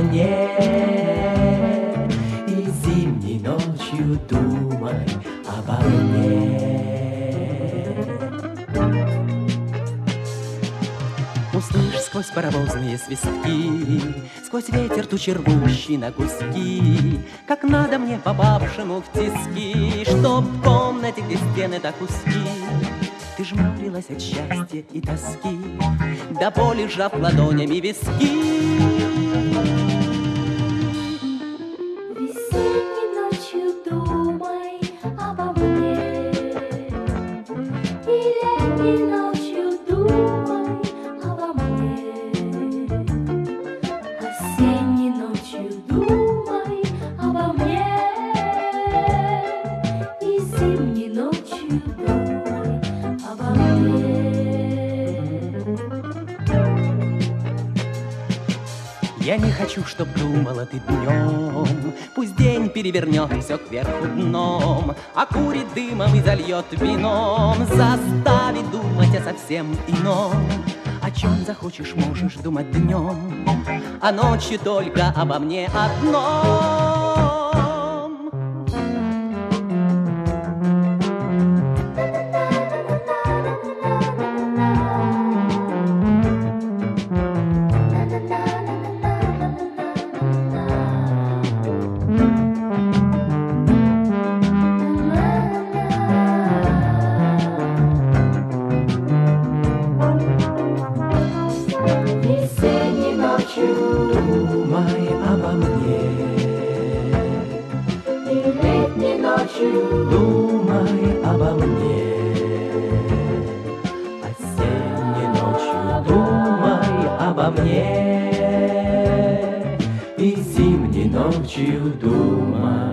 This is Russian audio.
мне. И зимней ночью думай обо мне. Услышь сквозь паровозные свистки, сквозь ветер тучи рвущий на куски, как надо мне, попавшему в тиски, чтоб в комнате, где стены так узки, ты жмурилась от счастья и тоски, до боли сжав ладонями виски. Весенней ночью думай обо мне, и летней ночью думай обо мне, осенней ночью думай обо мне, и зимней ночью думай обо мне. Я не хочу, чтоб думала ты днем, пусть день перевернет все кверху дном, окурит дымом и зальет вином, заставит думать о совсем ином. О чем захочешь, можешь думать днем, а ночью только обо мне одном. Весенней ночью Думай обо мне, и летней ночью думай обо мне, осенней ночью думай обо мне, и зимней ночью думай